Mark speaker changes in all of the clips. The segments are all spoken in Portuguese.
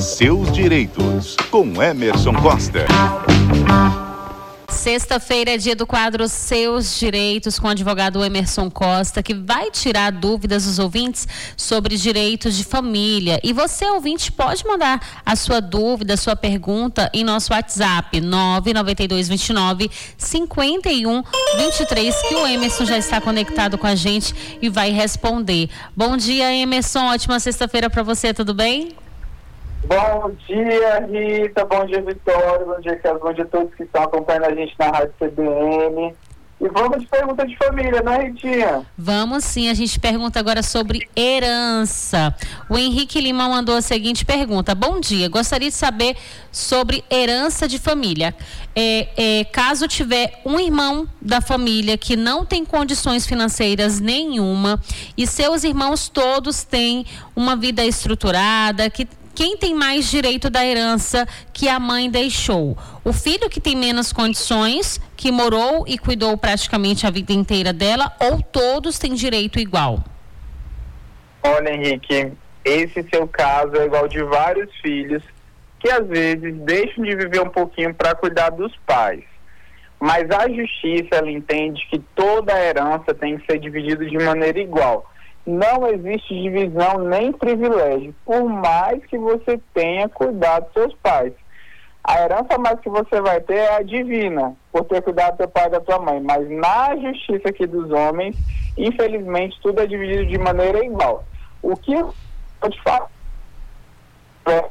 Speaker 1: Seus direitos, com Emerson Costa.
Speaker 2: Sexta-feira é dia do quadro Seus Direitos, com o advogado Emerson Costa, que vai tirar dúvidas dos ouvintes sobre direitos de família. E você, ouvinte, pode mandar a sua dúvida, a sua pergunta em nosso WhatsApp, 99229-5123, que o Emerson já está conectado com a gente e vai responder. Bom dia, Emerson. Ótima sexta-feira para você, tudo bem?
Speaker 3: Bom dia, Rita, bom dia, Vitória, bom dia, Carlos, bom dia a todos que estão acompanhando a gente na Rádio CBN. E vamos de pergunta de família, né, Ritinha?
Speaker 2: Vamos sim, a gente pergunta agora sobre herança. O Henrique Lima mandou a seguinte pergunta: bom dia, gostaria de saber sobre herança de família. Caso tiver um irmão da família que não tem condições financeiras nenhuma e seus irmãos todos têm uma vida estruturada, quem tem mais direito da herança que a mãe deixou? O filho que tem menos condições, que morou e cuidou praticamente a vida inteira dela, ou todos têm direito igual?
Speaker 3: Olha, Henrique, esse seu caso é igual de vários filhos que às vezes deixam de viver um pouquinho para cuidar dos pais. Mas a justiça, ela entende que toda a herança tem que ser dividida de maneira igual. Não existe divisão nem privilégio, por mais que você tenha cuidado dos seus pais. A herança mais que você vai ter é a divina, por ter cuidado do teu pai e da tua mãe. Mas na justiça aqui dos homens, infelizmente, tudo é dividido de maneira igual. O que eu te falo é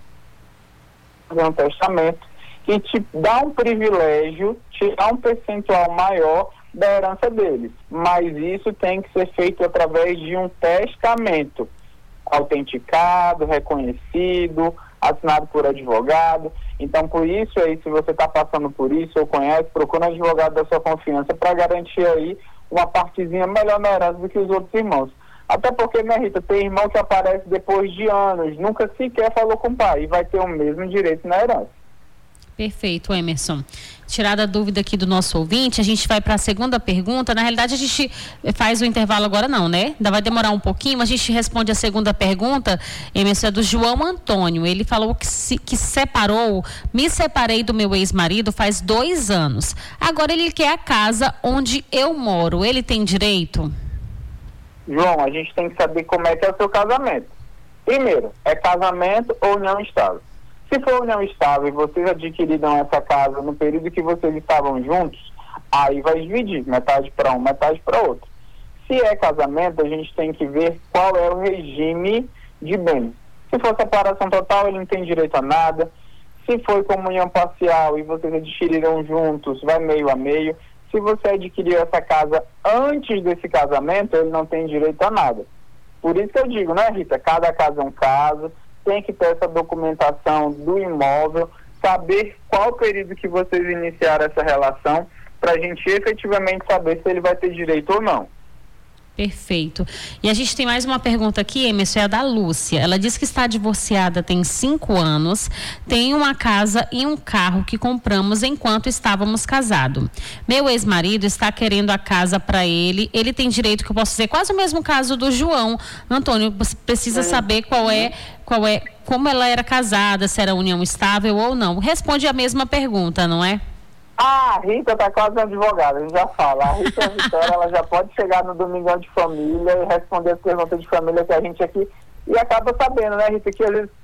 Speaker 3: fazer um testamento que te dá um privilégio, te dá um percentual maior da herança deles, mas isso tem que ser feito através de um testamento autenticado, reconhecido, assinado por advogado. Então, por isso aí, se você está passando por isso ou conhece, procura um advogado da sua confiança para garantir aí uma partezinha melhor na herança do que os outros irmãos. Até porque, né, Rita, tem irmão que aparece depois de anos, nunca sequer falou com o pai e vai ter o mesmo direito na herança.
Speaker 2: Perfeito, Emerson. Tirada a dúvida aqui do nosso ouvinte, a gente vai para a segunda pergunta. Na realidade, a gente faz o intervalo agora não, né? Ainda vai demorar um pouquinho, mas a gente responde a segunda pergunta, Emerson, é do João Antônio. Ele falou que me separei do meu ex-marido faz 2 anos. Agora ele quer a casa onde eu moro. Ele tem direito?
Speaker 3: João, a gente tem que saber como é que é o seu casamento. Primeiro, é casamento ou união estável? Se for união estável e vocês adquiriram essa casa no período que vocês estavam juntos, aí vai dividir, metade para um, metade para outro. Se é casamento, a gente tem que ver qual é o regime de bens. Se for separação total, ele não tem direito a nada. Se for comunhão parcial e vocês adquiriram juntos, vai meio a meio. Se você adquiriu essa casa antes desse casamento, ele não tem direito a nada. Por isso que eu digo, né, Rita? Cada caso é um caso. Tem que ter essa documentação do imóvel, saber qual período que vocês iniciaram essa relação, para a gente efetivamente saber se ele vai ter direito ou não.
Speaker 2: Perfeito. E a gente tem mais uma pergunta aqui, Emerson, é a da Lúcia. Ela diz que está divorciada tem 5 anos, tem uma casa e um carro que compramos enquanto estávamos casados. Meu ex-marido está querendo a casa para ele. Ele tem direito, que eu posso dizer, quase o mesmo caso do João. Antônio, você precisa saber como ela era casada, se era união estável ou não. Responde a mesma pergunta, não é?
Speaker 3: A Rita tá quase advogada, a gente já fala. A Rita Vitória, ela já pode chegar no Domingão de Família e responder as perguntas de família que a gente aqui, e acaba sabendo, né, Rita, que eles,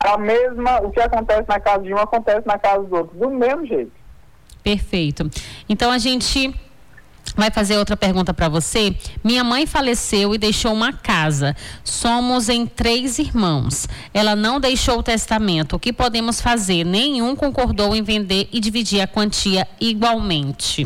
Speaker 3: o que acontece na casa de um acontece na casa do outro, do mesmo jeito.
Speaker 2: Perfeito. Então a gente vai fazer outra pergunta para você. Minha mãe faleceu e deixou uma casa. Somos em 3 irmãos. Ela não deixou o testamento. O que podemos fazer? Nenhum concordou em vender e dividir a quantia igualmente.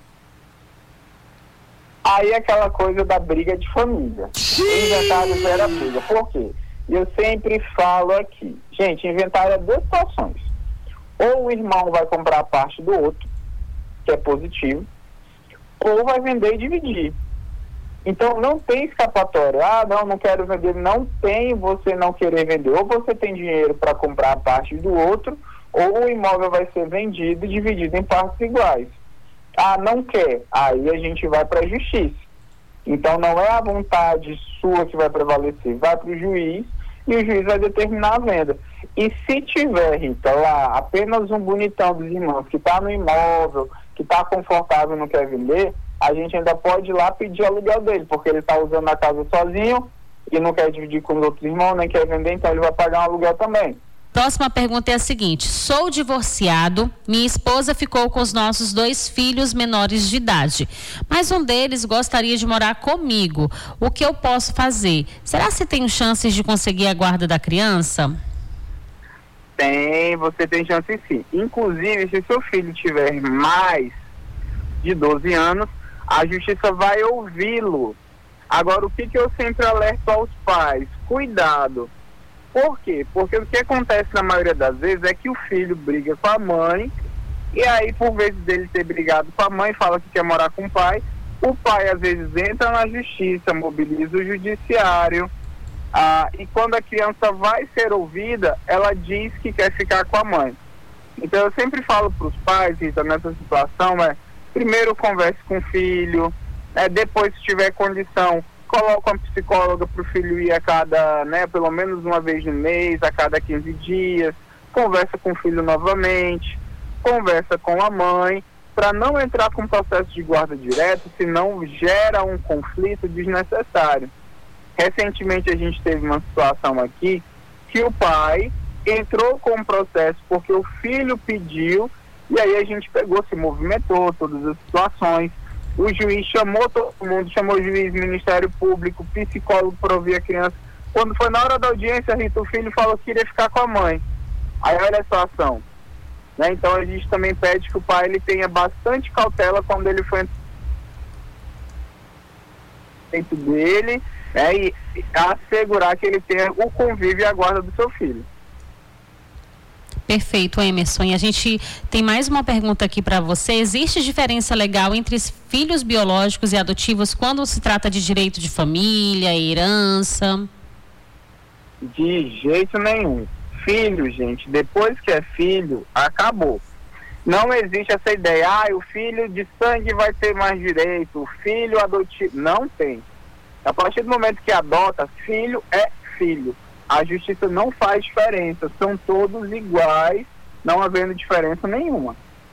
Speaker 3: Aí é aquela coisa da briga de família. Inventário gera briga. Por quê? Eu sempre falo aqui. Gente, inventário é 2 situações. Ou o irmão vai comprar a parte do outro, que é positivo, ou vai vender e dividir. Então não tem escapatória. Não quero vender. Não tem você não querer vender. Ou você tem dinheiro para comprar a parte do outro, ou o imóvel vai ser vendido e dividido em partes iguais. Não quer. Aí a gente vai para a justiça. Então não é a vontade sua que vai prevalecer. Vai para o juiz e o juiz vai determinar a venda. E se tiver, Rita, lá apenas um bonitão dos irmãos que está no imóvel, que está confortável e não quer vender, a gente ainda pode ir lá pedir aluguel dele, porque ele está usando a casa sozinho e não quer dividir com os outros irmãos, nem quer vender, então ele vai pagar um aluguel também.
Speaker 2: Próxima pergunta é a seguinte: sou divorciado, minha esposa ficou com os nossos 2 filhos menores de idade, mas um deles gostaria de morar comigo. O que eu posso fazer? Será que tenho chances de conseguir a guarda da criança?
Speaker 3: Você tem chance sim. Inclusive, se seu filho tiver mais de 12 anos, a justiça vai ouvi-lo. Agora, o que eu sempre alerto aos pais? Cuidado. Por quê? Porque o que acontece na maioria das vezes é que o filho briga com a mãe, e aí, por vezes dele ter brigado com a mãe, fala que quer morar com o pai às vezes entra na justiça, mobiliza o judiciário, e quando a criança vai ser ouvida, ela diz que quer ficar com a mãe. Então eu sempre falo para os pais, Rita, nessa situação, primeiro converse com o filho, depois, se tiver condição, coloca uma psicóloga para o filho ir a cada, pelo menos uma vez no mês, a cada 15 dias, conversa com o filho novamente, conversa com a mãe, para não entrar com processo de guarda direto, senão gera um conflito desnecessário. Recentemente a gente teve uma situação aqui que o pai entrou com um processo porque o filho pediu, e aí a gente pegou, se movimentou, todas as situações. O juiz chamou todo mundo, chamou o juiz, Ministério Público, psicólogo para ouvir a criança. Quando foi na hora da audiência, Rita, o filho falou que queria ficar com a mãe. Aí olha a situação. Então a gente também pede que o pai ele tenha bastante cautela quando ele for dentro dele, e assegurar que ele tenha o convívio e a guarda do seu filho.
Speaker 2: Perfeito, Emerson. E a gente tem mais uma pergunta aqui para você. Existe diferença legal entre filhos biológicos e adotivos quando se trata de direito de família, herança?
Speaker 3: De jeito nenhum. Filho, gente, depois que é filho, acabou. Não existe essa ideia, o filho de sangue vai ter mais direito, o filho adotivo. Não tem. A partir do momento que adota, filho é filho. A justiça não faz diferença, são todos iguais, não havendo diferença nenhuma.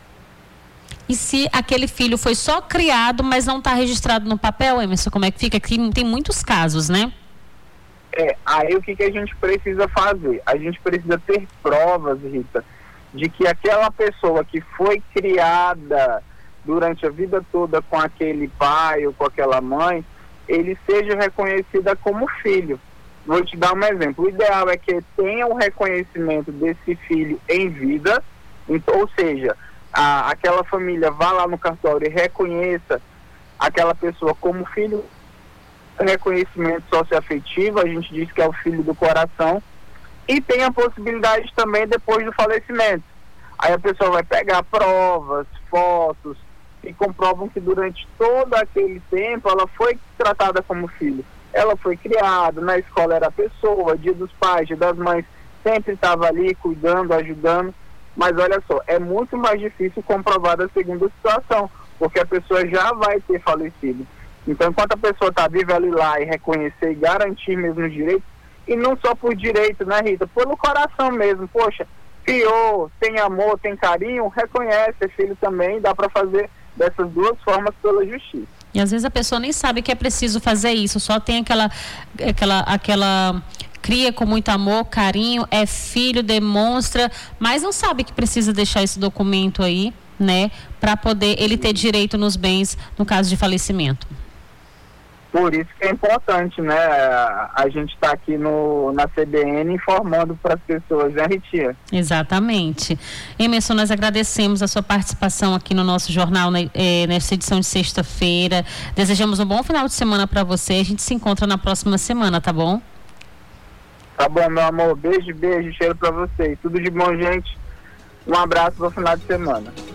Speaker 2: E se aquele filho foi só criado, mas não está registrado no papel, Emerson, como é que fica? Aqui tem muitos casos, né?
Speaker 3: Aí o que a gente precisa fazer? A gente precisa ter provas, Rita, de que aquela pessoa que foi criada durante a vida toda com aquele pai ou com aquela mãe, ele seja reconhecida como filho. Vou te dar um exemplo. O ideal é que tenha o reconhecimento desse filho em vida, ou seja, aquela família vá lá no cartório e reconheça aquela pessoa como filho, reconhecimento socioafetivo, a gente diz que é o filho do coração, e tem a possibilidade também depois do falecimento. Aí a pessoa vai pegar provas, fotos, que comprovam que durante todo aquele tempo ela foi tratada como filho. Ela foi criada, na escola era a pessoa, dia dos pais, dia das mães, sempre estava ali cuidando, ajudando, mas olha só, é muito mais difícil comprovar a segunda situação, porque a pessoa já vai ter falecido. Então, enquanto a pessoa está viva ali lá e reconhecer e garantir mesmo os direitos, e não só por direito, né, Rita? Pelo coração mesmo, poxa, criou, tem amor, tem carinho, reconhece, é filho também, dá para fazer dessas duas formas pela justiça.
Speaker 2: E às vezes a pessoa nem sabe que é preciso fazer isso, só tem aquela cria com muito amor, carinho, é filho, demonstra, mas não sabe que precisa deixar esse documento aí, né, para poder ele ter direito nos bens no caso de falecimento.
Speaker 3: Por isso que é importante, né, a gente está aqui na CBN informando para as pessoas, né, Ritinha?
Speaker 2: Exatamente. Emerson, nós agradecemos a sua participação aqui no nosso jornal, nesta edição de sexta-feira. Desejamos um bom final de semana para você. A gente se encontra na próxima semana, tá bom?
Speaker 3: Tá bom, meu amor. Beijo, cheiro para vocês. Tudo de bom, gente. Um abraço no final de semana.